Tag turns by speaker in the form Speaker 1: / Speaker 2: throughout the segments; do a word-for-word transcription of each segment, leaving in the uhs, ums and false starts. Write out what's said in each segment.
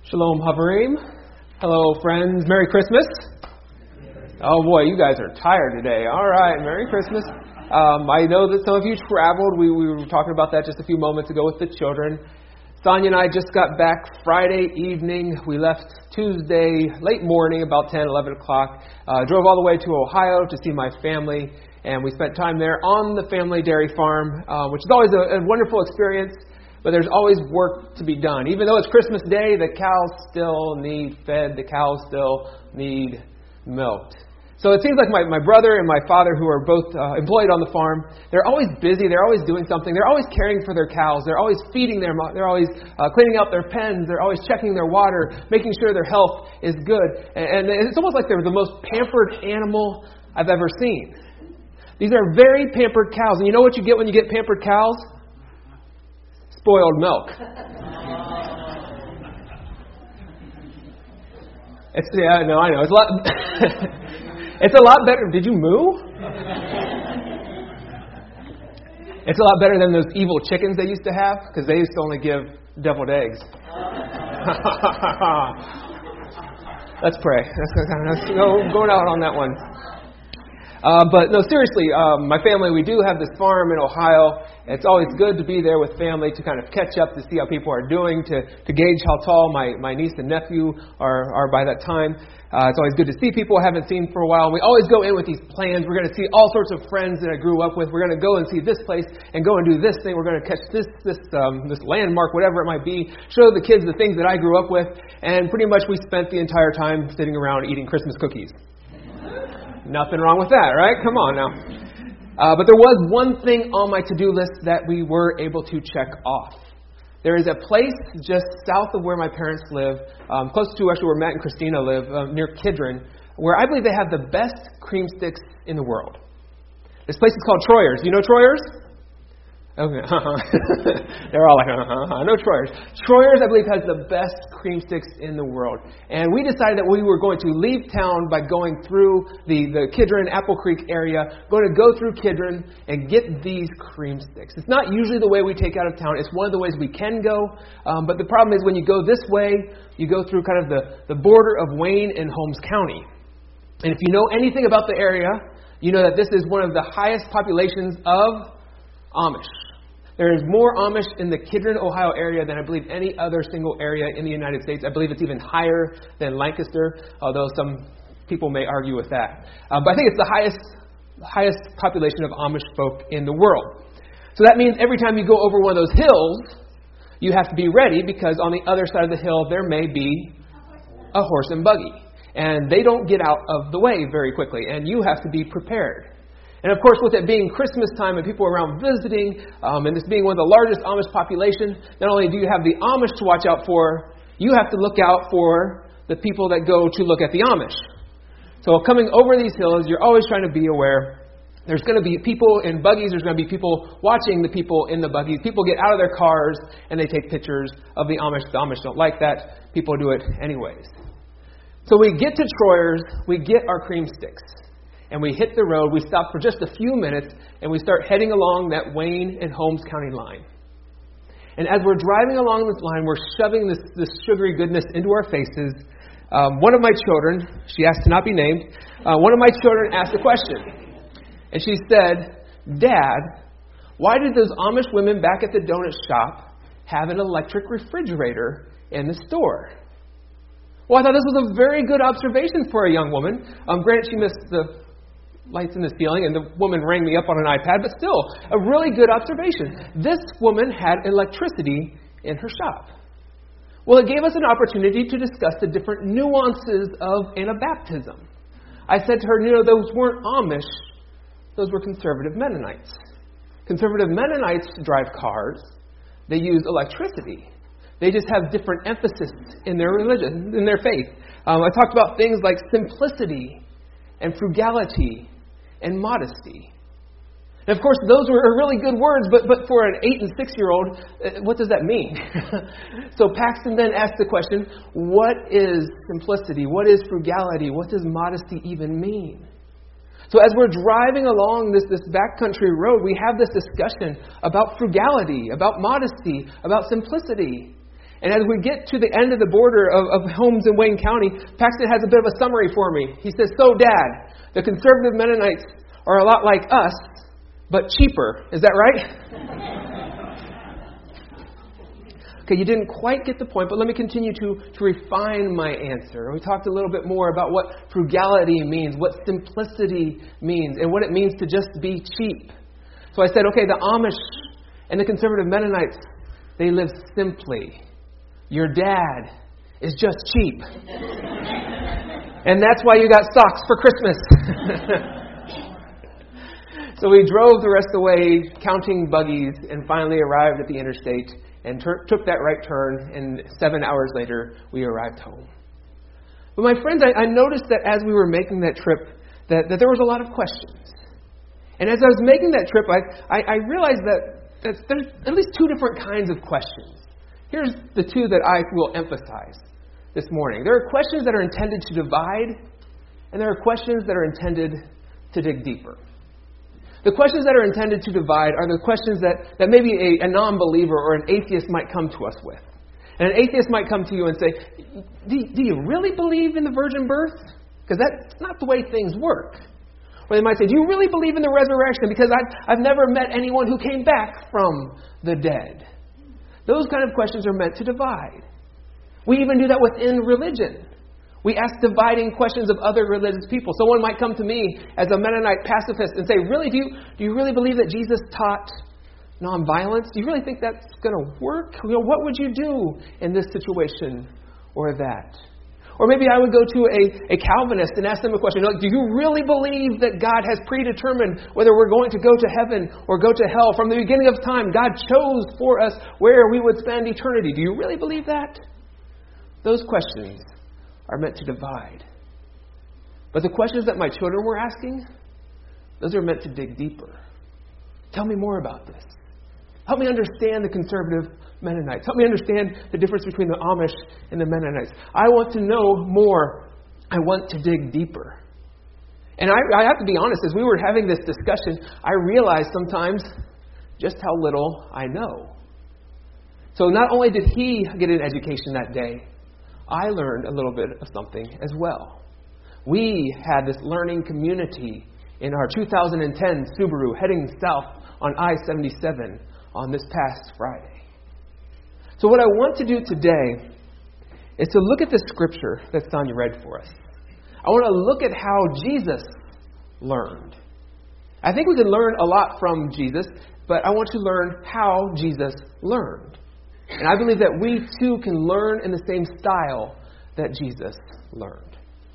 Speaker 1: Shalom Haverim. Hello friends. Merry Christmas. Oh boy, you guys are tired today. All right, Merry Christmas. Um, I know that some of you traveled. We, we were talking about that just a few moments ago with the children. Sonia and I just got back Friday evening. We left Tuesday late morning, about ten, eleven o'clock. Uh, drove all the way to Ohio to see my family. And we spent time there on the family dairy farm, uh, which is always a, a wonderful experience. But there's always work to be done. Even though it's Christmas Day, the cows still need fed. The cows still need milked. So it seems like my, my brother and my father, who are both uh, employed on the farm, they're always busy. They're always doing something. They're always caring for their cows. They're always feeding them. They're always uh, cleaning out their pens. They're always checking their water, making sure their health is good. And, and it's almost like they're the most pampered animal I've ever seen. These are very pampered cows. And you know what you get when you get pampered cows? Spoiled milk. It's yeah, no, I know. It's a lot. It's a lot better. Did you moo? It's a lot better than those evil chickens they used to have, because they used to only give deviled eggs. Let's pray. Let's go going out on that one. Uh, but no, seriously, um, my family, we do have this farm in Ohio. It's always good to be there with family to kind of catch up, to see how people are doing, to, to gauge how tall my, my niece and nephew are, are by that time. Uh, it's always good to see people I haven't seen for a while. We always go in with these plans. We're going to see all sorts of friends that I grew up with. We're going to go and see this place and go and do this thing. We're going to catch this this um, this landmark, whatever it might be. Show the kids the things that I grew up with. And pretty much we spent the entire time sitting around eating Christmas cookies. Nothing wrong with that, right? Come on now. Uh, but there was one thing on my to-do list that we were able to check off. There is a place just south of where my parents live, um, close to actually where Matt and Christina live, uh, near Kidron, where I believe they have the best cream sticks in the world. This place is called Troyer's. Do you know Troyer's? Okay. They're all like, uh-huh, no Troyer's. Troyer's, I believe, has the best cream sticks in the world. And we decided that we were going to leave town by going through the, the Kidron, Apple Creek area, going to go through Kidron and get these cream sticks. It's not usually the way we take out of town. It's one of the ways we can go. Um, but the problem is when you go this way, you go through kind of the, the border of Wayne and Holmes County. And if you know anything about the area, you know that this is one of the highest populations of Amish. There is more Amish in the Kidron, Ohio area than I believe any other single area in the United States. I believe it's even higher than Lancaster, although some people may argue with that. Uh, but I think it's the highest highest population of Amish folk in the world. So that means every time you go over one of those hills, you have to be ready, because on the other side of the hill there may be a horse and buggy. And they don't get out of the way very quickly, and you have to be prepared. And of course, with it being Christmas time and people around visiting, um, and this being one of the largest Amish population, not only do you have the Amish to watch out for, you have to look out for the people that go to look at the Amish. So coming over these hills, you're always trying to be aware. There's going to be people in buggies. There's going to be people watching the people in the buggies. People get out of their cars and they take pictures of the Amish. The Amish don't like that. People do it anyways. So we get to Troyer's. We get our cream sticks. And we hit the road, we stop for just a few minutes, and we start heading along that Wayne and Holmes County line. And as we're driving along this line, we're shoving this, this sugary goodness into our faces. Um, one of my children, she asked to not be named, uh, one of my children asked a question. And she said, "Dad, why did those Amish women back at the donut shop have an electric refrigerator in the store?" Well, I thought this was a very good observation for a young woman. Um, granted, she missed the lights in the ceiling, and the woman rang me up on an iPad, but still, a really good observation. This woman had electricity in her shop. Well, it gave us an opportunity to discuss the different nuances of Anabaptism. I said to her, you know, those weren't Amish, those were conservative Mennonites. Conservative Mennonites drive cars. They use electricity. They just have different emphasis in their religion, in their faith. Um, I talked about things like simplicity and frugality and modesty. And of course, those were really good words, but, but for an eight and six-year-old, what does that mean? So Paxton then asked the question, what is simplicity? What is frugality? What does modesty even mean? So as we're driving along this, this backcountry road, we have this discussion about frugality, about modesty, about simplicity. And as we get to the end of the border of, of homes in Wayne County, Paxton has a bit of a summary for me. He says, so Dad, the conservative Mennonites are a lot like us, but cheaper. Is that right? Okay, you didn't quite get the point, but let me continue to, to refine my answer. We talked a little bit more about what frugality means, what simplicity means, and what it means to just be cheap. So I said, okay, the Amish and the conservative Mennonites, they live simply. Your dad is just cheap. And that's why you got socks for Christmas. So we drove the rest of the way, counting buggies, and finally arrived at the interstate and tur- took that right turn, and seven hours later, we arrived home. But my friends, I, I noticed that as we were making that trip, that, that there was a lot of questions. And as I was making that trip, I, I, I realized that, that there's at least two different kinds of questions. Here's the two that I will emphasize this morning. There are questions that are intended to divide, and there are questions that are intended to dig deeper. The questions that are intended to divide are the questions that, that maybe a, a non-believer or an atheist might come to us with. And an atheist might come to you and say, do, do you really believe in the virgin birth? Because that's not the way things work. Or they might say, do you really believe in the resurrection? Because I've, I've never met anyone who came back from the dead. Those kind of questions are meant to divide. We even do that within religion. We ask dividing questions of other religious people. Someone might come to me as a Mennonite pacifist and say, really, do you, do you really believe that Jesus taught nonviolence? Do you really think that's going to work? You know, what would you do in this situation or that? Or maybe I would go to a, a Calvinist and ask them a question. Like, do you really believe that God has predetermined whether we're going to go to heaven or go to hell? From the beginning of time, God chose for us where we would spend eternity. Do you really believe that? Those questions are meant to divide. But the questions that my children were asking, those are meant to dig deeper. Tell me more about this. Help me understand the conservative Mennonites. Help me understand the difference between the Amish and the Mennonites. I want to know more. I want to dig deeper. And I, I have to be honest, as we were having this discussion, I realized sometimes just how little I know. So not only did he get an education that day, I learned a little bit of something as well. We had this learning community in our two thousand ten Subaru heading south on I seventy-seven on this past Friday. So what I want to do today is to look at the scripture that Sonia read for us. I want to look at how Jesus learned. I think we can learn a lot from Jesus, but I want to learn how Jesus learned. And I believe that we too can learn in the same style that Jesus learned.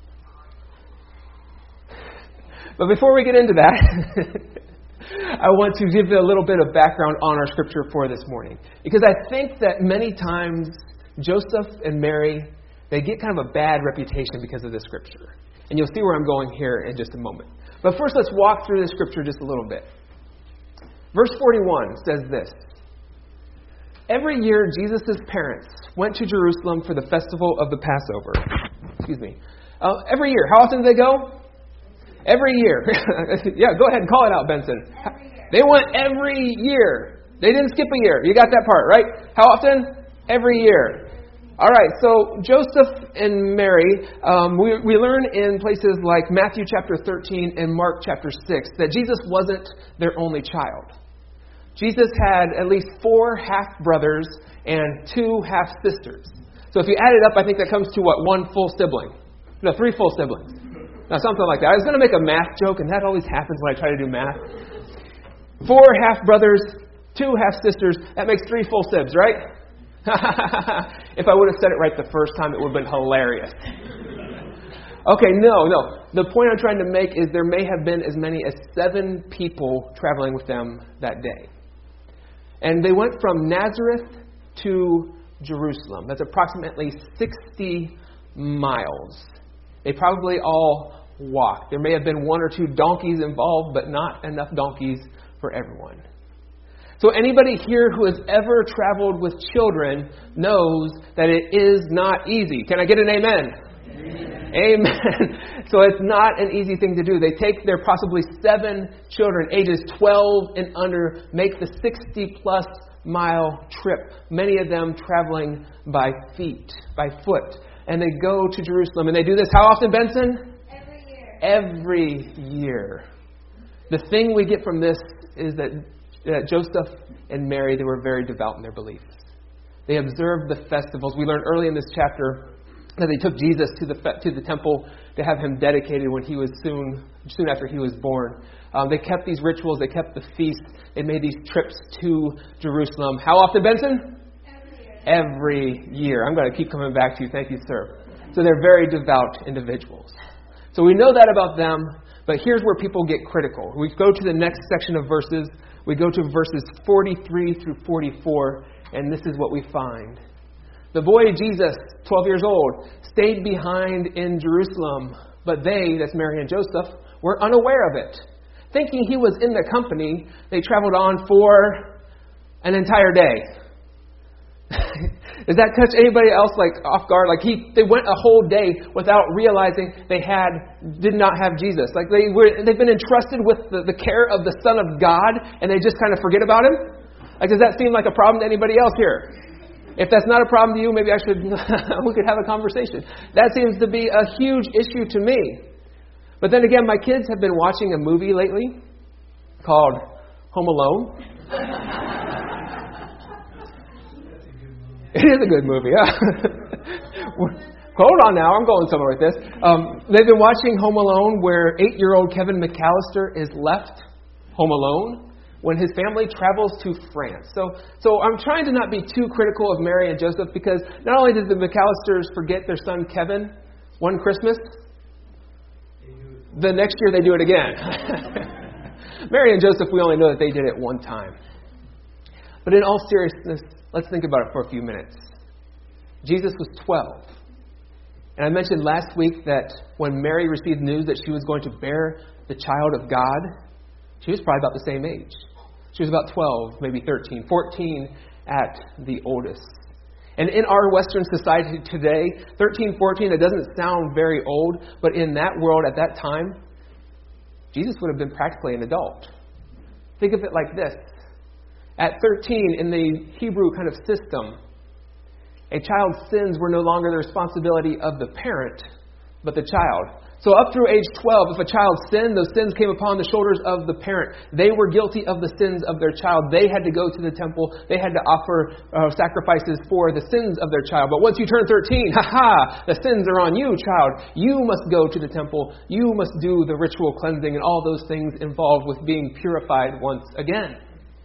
Speaker 1: But before we get into that, I want to give you a little bit of background on our scripture for this morning. Because I think that many times Joseph and Mary, they get kind of a bad reputation because of this scripture. And you'll see where I'm going here in just a moment. But first, let's walk through the scripture just a little bit. Verse forty-one says this. Every year, Jesus' parents went to Jerusalem for the festival of the Passover. Excuse me. Uh, every year. How often do they go? Every year. Yeah, go ahead and call it out, Benson. They went every year. They didn't skip a year. You got that part, right? How often? Every year. All right, so Joseph and Mary, um, we, we learn in places like Matthew chapter thirteen and Mark chapter six that Jesus wasn't their only child. Jesus had at least four half-brothers and two half-sisters. So if you add it up, I think that comes to, what, one full sibling? No, three full siblings. No, something like that. I was going to make a math joke, and that always happens when I try to do math. Four half-brothers, two half-sisters, that makes three full sibs, right? If I would have said it right the first time, it would have been hilarious. Okay, no, no. The point I'm trying to make is there may have been as many as seven people traveling with them that day. And they went from Nazareth to Jerusalem. That's approximately sixty miles. They probably all walked. There may have been one or two donkeys involved, but not enough donkeys for everyone. So anybody here who has ever traveled with children knows that it is not easy. Can I get an amen? Amen. Amen. So it's not an easy thing to do. They take their possibly seven children, ages twelve and under, make the sixty plus mile trip, many of them traveling by feet, by foot. And they go to Jerusalem. And they do this how often, Benson?
Speaker 2: Every year.
Speaker 1: Every year. The thing we get from this is that, that Joseph and Mary, they were very devout in their beliefs. They observed the festivals. We learned early in this chapter that they took Jesus to the to the temple to have him dedicated when he was soon soon after he was born. Um, they kept these rituals. They kept the feasts. They made these trips to Jerusalem. How often, Benson?
Speaker 2: Every year.
Speaker 1: Every year. I'm going to keep coming back to you. Thank you, sir. So they're very devout individuals. So we know that about them, but here's where people get critical. We go to the next section of verses. We go to verses forty-three through forty-four, and this is what we find. The boy Jesus, twelve years old, stayed behind in Jerusalem, but they, that's Mary and Joseph, were unaware of it. Thinking he was in the company, they traveled on for an entire day. Does that touch anybody else like off guard? Like he, they went a whole day without realizing they had did not have Jesus. Like they were, they've been entrusted with the, the care of the Son of God, and they just kind of forget about him. Like, does that seem like a problem to anybody else here? If that's not a problem to you, maybe I should we could have a conversation. That seems to be a huge issue to me. But then again, my kids have been watching a movie lately called Home Alone. It is a good movie, yeah. Hold on now, I'm going somewhere with this. Um, they've been watching Home Alone, where eight-year-old Kevin McAllister is left home alone when his family travels to France. So, so I'm trying to not be too critical of Mary and Joseph, because not only did the McAllisters forget their son Kevin one Christmas, the next year they do it again. Mary and Joseph, we only know that they did it one time. But in all seriousness, let's think about it for a few minutes. Jesus was twelve. And I mentioned last week that when Mary received news that she was going to bear the child of God, she was probably about the same age. She was about twelve, maybe thirteen, fourteen at the oldest. And in our Western society today, thirteen, fourteen, it doesn't sound very old, but in that world at that time, Jesus would have been practically an adult. Think of it like this. At thirteen, in the Hebrew kind of system, a child's sins were no longer the responsibility of the parent, but the child. So up through age twelve, if a child sinned, those sins came upon the shoulders of the parent. They were guilty of the sins of their child. They had to go to the temple. They had to offer uh, sacrifices for the sins of their child. But once you turn thirteen, ha-ha, the sins are on you, child. You must go to the temple. You must do the ritual cleansing and all those things involved with being purified once again.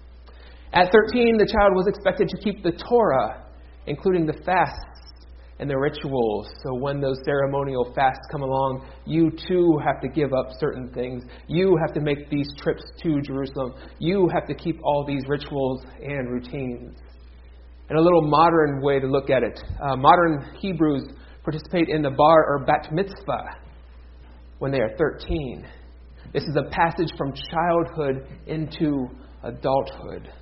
Speaker 1: At thirteen, the child was expected to keep the Torah, including the fasts and the rituals. So when those ceremonial fasts come along, you too have to give up certain things. You have to make these trips to Jerusalem. You have to keep all these rituals and routines. And a little modern way to look at it, uh, modern Hebrews participate in the bar or bat mitzvah when they are thirteen. This is a passage from childhood into adulthood.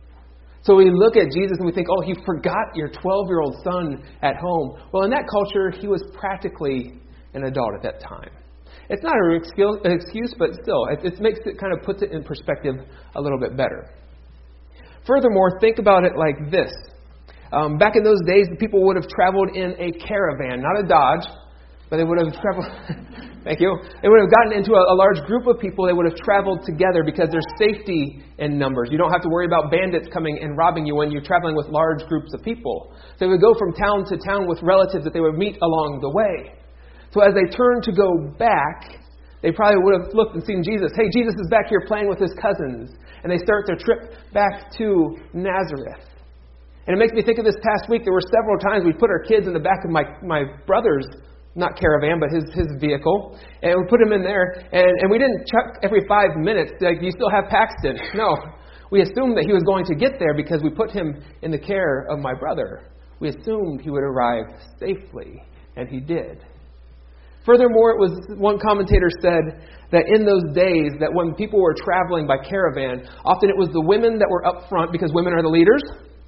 Speaker 1: So we look at Jesus and we think, oh, you forgot your twelve-year-old son at home. Well, in that culture, he was practically an adult at that time. It's not an excuse, but still, it, it makes it kind of puts it in perspective a little bit better. Furthermore, think about it like this. Um, back in those days, the people would have traveled in a caravan, not a Dodge, but they would have traveled... Thank you. They would have gotten into a, a large group of people. They would have traveled together because there's safety in numbers. You don't have to worry about bandits coming and robbing you when you're traveling with large groups of people. So they would go from town to town with relatives that they would meet along the way. So as they turned to go back, they probably would have looked and seen Jesus. Hey, Jesus is back here playing with his cousins. And they start their trip back to Nazareth. And it makes me think of this past week. There were several times we put our kids in the back of my, my brother's not caravan, but his his vehicle, and we put him in there, and, and we didn't check every five minutes, like, do you still have Paxton? No. We assumed that he was going to get there because we put him in the care of my brother. We assumed he would arrive safely, and he did. Furthermore, it was one commentator said that in those days, that when people were traveling by caravan, often it was the women that were up front, because women are the leaders.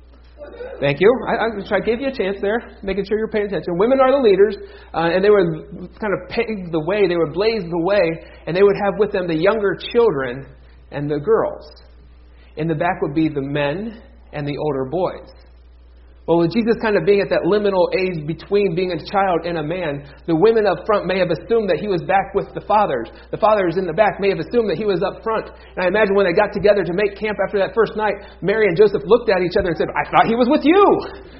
Speaker 1: Thank you. I, I gave you a chance there, making sure you're paying attention. Women are the leaders, uh, and they would kind of pave the way. They would blaze the way, and they would have with them the younger children and the girls. In the back would be the men, and the older boys. Well, with Jesus kind of being at that liminal age between being a child and a man, the women up front may have assumed that he was back with the fathers. The fathers in the back may have assumed that he was up front. And I imagine when they got together to make camp after that first night, Mary and Joseph looked at each other and said, I thought he was with you.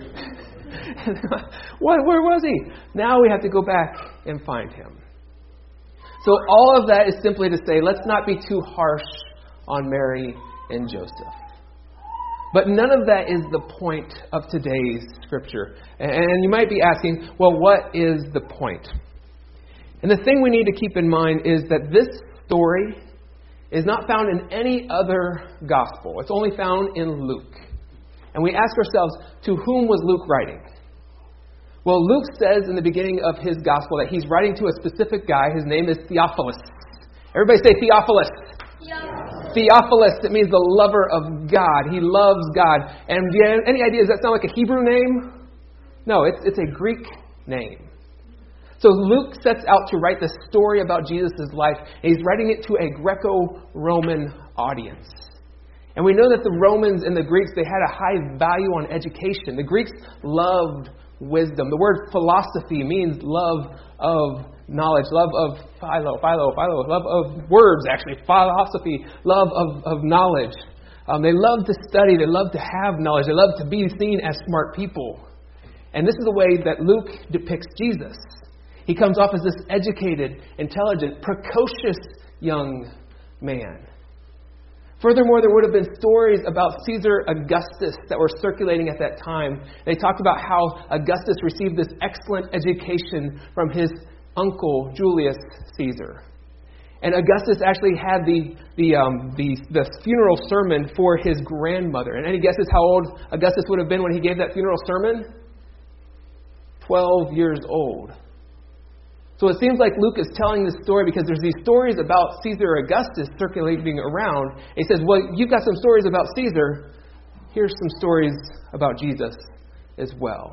Speaker 1: What? Where was he? Now we have to go back and find him. So all of that is simply to say, let's not be too harsh on Mary and Joseph. But none of that is the point of today's scripture. And you might be asking, well, what is the point? And the thing we need to keep in mind is that this story is not found in any other gospel. It's only found in Luke. And we ask ourselves, to whom was Luke writing? Well, Luke says in the beginning of his gospel that he's writing to a specific guy. His name is Theophilus. Everybody say Theophilus. Yeah. Theophilus, it means the lover of God. He loves God. And do you have any idea, does that sound like a Hebrew name? No, it's, it's a Greek name. So Luke sets out to write the story about Jesus' life, and he's writing it to a Greco-Roman audience. And we know that the Romans and the Greeks, they had a high value on education. The Greeks loved wisdom. The word philosophy means love of knowledge, love of philo, philo, philo, love of words, actually, philosophy, love of, of knowledge. Um, they love to study. They love to have knowledge. They love to be seen as smart people. And this is the way that Luke depicts Jesus. He comes off as this educated, intelligent, precocious young man. Furthermore, there would have been stories about Caesar Augustus that were circulating at that time. They talked about how Augustus received this excellent education from his uncle, Julius Caesar. And Augustus actually had the the, um, the the funeral sermon for his grandmother. And any guesses how old Augustus would have been when he gave that funeral sermon? Twelve years old. So it seems like Luke is telling this story because there's these stories about Caesar Augustus circulating around. He says, well, you've got some stories about Caesar. Here's some stories about Jesus as well.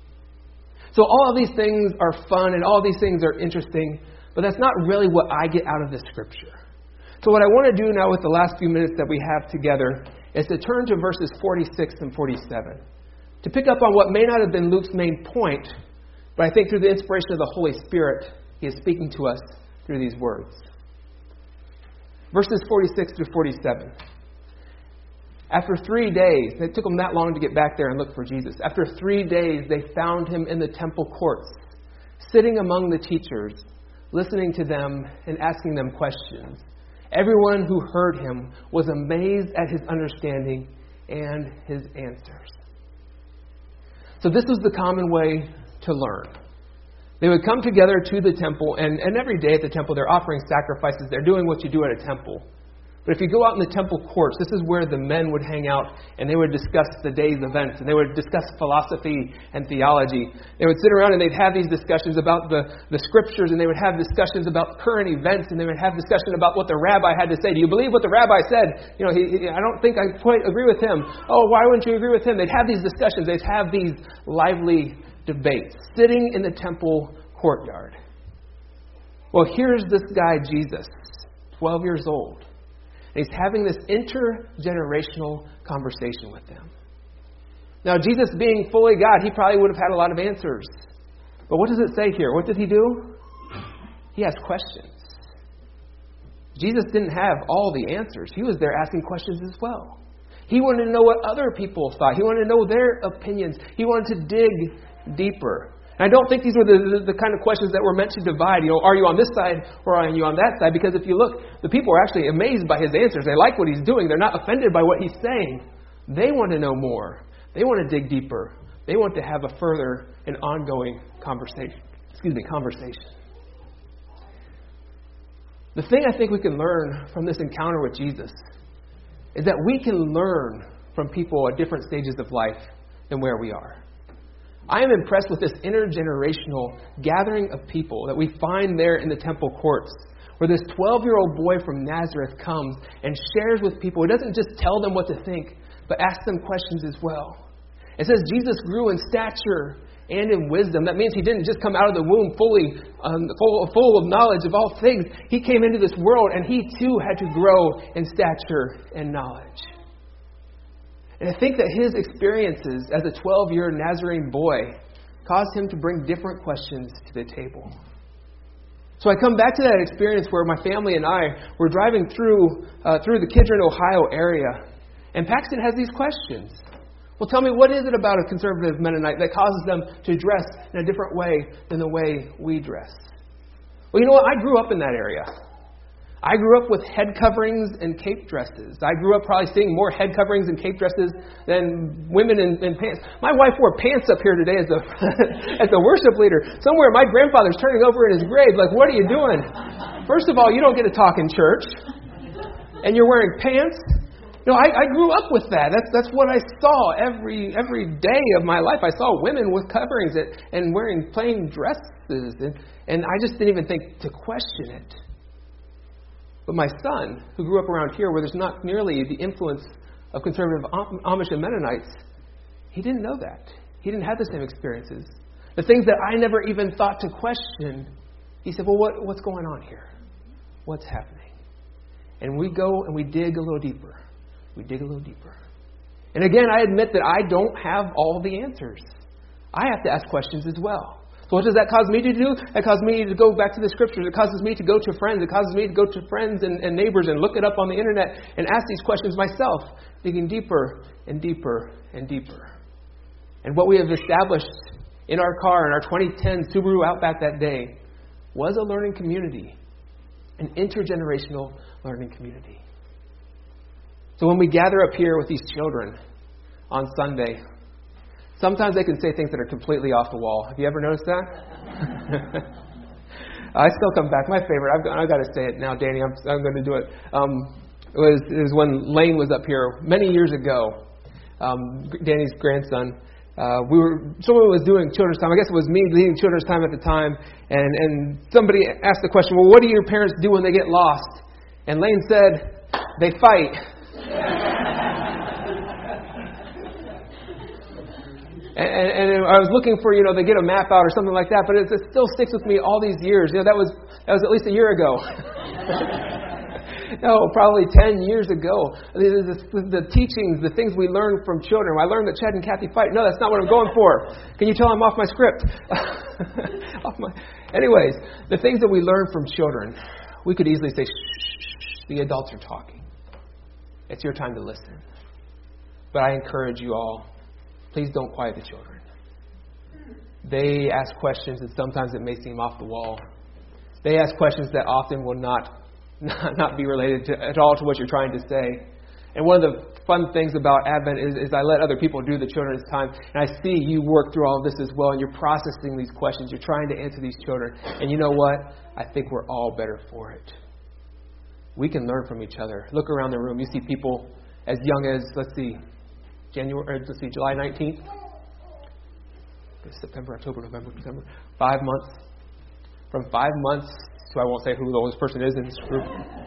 Speaker 1: So all of these things are fun and all these things are interesting, but that's not really what I get out of this scripture. So what I want to do now with the last few minutes that we have together is to turn to verses forty-six and forty-seven. To pick up on what may not have been Luke's main point, but I think through the inspiration of the Holy Spirit, he is speaking to us through these words. Verses forty-six through forty-seven. After three days, it took them that long to get back there and look for Jesus. After three days, they found him in the temple courts, sitting among the teachers, listening to them and asking them questions. Everyone who heard him was amazed at his understanding and his answers. So this was the common way to learn. They would come together to the temple, and, and every day at the temple they're offering sacrifices. They're doing what you do at a temple. But if you go out in the temple courts, this is where the men would hang out, and they would discuss the day's events, and they would discuss philosophy and theology. They would sit around and they'd have these discussions about the, the scriptures, and they would have discussions about current events, and they would have discussion about what the rabbi had to say. Do you believe what the rabbi said? You know, he, he, I don't think I quite agree with him. Oh, why wouldn't you agree with him? They'd have these discussions. They'd have these lively debates, sitting in the temple courtyard. Well, here's this guy, Jesus, twelve years old. And he's having this intergenerational conversation with them. Now, Jesus being fully God, he probably would have had a lot of answers. But what does it say here? What did he do? He asked questions. Jesus didn't have all the answers. He was there asking questions as well. He wanted to know what other people thought. He wanted to know their opinions. He wanted to dig deeper. And I don't think these were the, the, the kind of questions that were meant to divide. You know, are you on this side or are you on that side? Because if you look, the people are actually amazed by his answers. They like what he's doing. They're not offended by what he's saying. They want to know more. They want to dig deeper. They want to have a further and ongoing conversation. Excuse me, conversation. The thing I think we can learn from this encounter with Jesus is that we can learn from people at different stages of life than where we are. I am impressed with this intergenerational gathering of people that we find there in the temple courts, where this twelve-year-old boy from Nazareth comes and shares with people. He doesn't just tell them what to think, but asks them questions as well. It says Jesus grew in stature and in wisdom. That means he didn't just come out of the womb fully um, full, full of knowledge of all things. He came into this world and he too had to grow in stature and knowledge. And I think that his experiences as a twelve-year Nazarene boy caused him to bring different questions to the table. So I come back to that experience where my family and I were driving through uh, through the Kidron, Ohio area, and Paxton has these questions. Well, tell me, what is it about a conservative Mennonite that causes them to dress in a different way than the way we dress? Well, you know what? I grew up in that area. I grew up with head coverings and cape dresses. I grew up probably seeing more head coverings and cape dresses than women in, in pants. My wife wore pants up here today as a as a worship leader. Somewhere my grandfather's turning over in his grave. Like, what are you doing? First of all, you don't get to talk in church, and you're wearing pants. You know, I, I grew up with that. That's that's what I saw every every day of my life. I saw women with coverings and, and wearing plain dresses, and, and I just didn't even think to question it. But my son, who grew up around here where there's not nearly the influence of conservative Amish and Mennonites, he didn't know that. He didn't have the same experiences. The things that I never even thought to question, he said, well, what, what's going on here? What's happening? And we go and we dig a little deeper. We dig a little deeper. And again, I admit that I don't have all the answers. I have to ask questions as well. So what does that cause me to do? It causes me to go back to the Scriptures. It causes me to go to friends. It causes me to go to friends and, and neighbors and look it up on the internet and ask these questions myself, digging deeper and deeper and deeper. And what we have established in our car, in our twenty ten Subaru Outback that day, was a learning community, an intergenerational learning community. So when we gather up here with these children on Sunday, sometimes they can say things that are completely off the wall. Have you ever noticed that? I still come back. My favorite, I've got, I've got to say it now, Danny. I'm, I'm going to do it. Um, it, was, it was when Lane was up here many years ago. Um, Danny's grandson. Uh, we were someone was doing children's time. I guess it was me leading children's time at the time. And, and somebody asked the question, well, what do your parents do when they get lost? And Lane said, they fight. And, and I was looking for, you know, they get a map out or something like that, but it, it still sticks with me all these years. You know, that was that was at least a year ago. No, probably ten years ago. The, the, the teachings, the things we learn from children. I learned that Chad and Kathy fight. No, that's not what I'm going for. Can you tell I'm off my script? off my... Anyways, the things that we learn from children, we could easily say, shh, shh, shh, the adults are talking. It's your time to listen. But I encourage you all, please don't quiet the children. They ask questions and sometimes it may seem off the wall. They ask questions that often will not, not, not be related to, at all to what you're trying to say. And one of the fun things about Advent is, is I let other people do the children's time. And I see you work through all of this as well. And you're processing these questions. You're trying to answer these children. And you know what? I think we're all better for it. We can learn from each other. Look around the room. You see people as young as, let's see, January, let's see, July nineteenth, September, October, November, December, five months. From five months, so I won't say who the oldest person is in this group.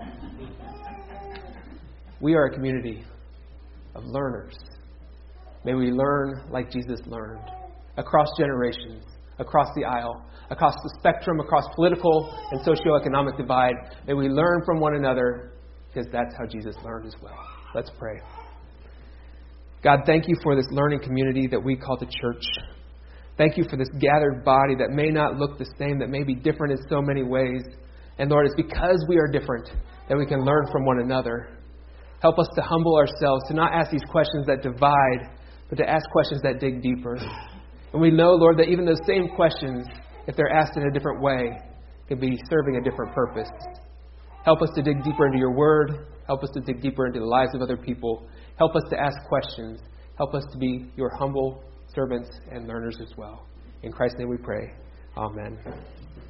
Speaker 1: We are a community of learners. May we learn like Jesus learned, across generations, across the aisle, across the spectrum, across political and socioeconomic divide. May we learn from one another, because that's how Jesus learned as well. Let's pray. God, thank you for this learning community that we call the church. Thank you for this gathered body that may not look the same, that may be different in so many ways. And Lord, it's because we are different that we can learn from one another. Help us to humble ourselves, to not ask these questions that divide, but to ask questions that dig deeper. And we know, Lord, that even those same questions, if they're asked in a different way, can be serving a different purpose. Help us to dig deeper into your word. Help us to dig deeper into the lives of other people. Help us to ask questions. Help us to be your humble servants and learners as well. In Christ's name we pray. Amen.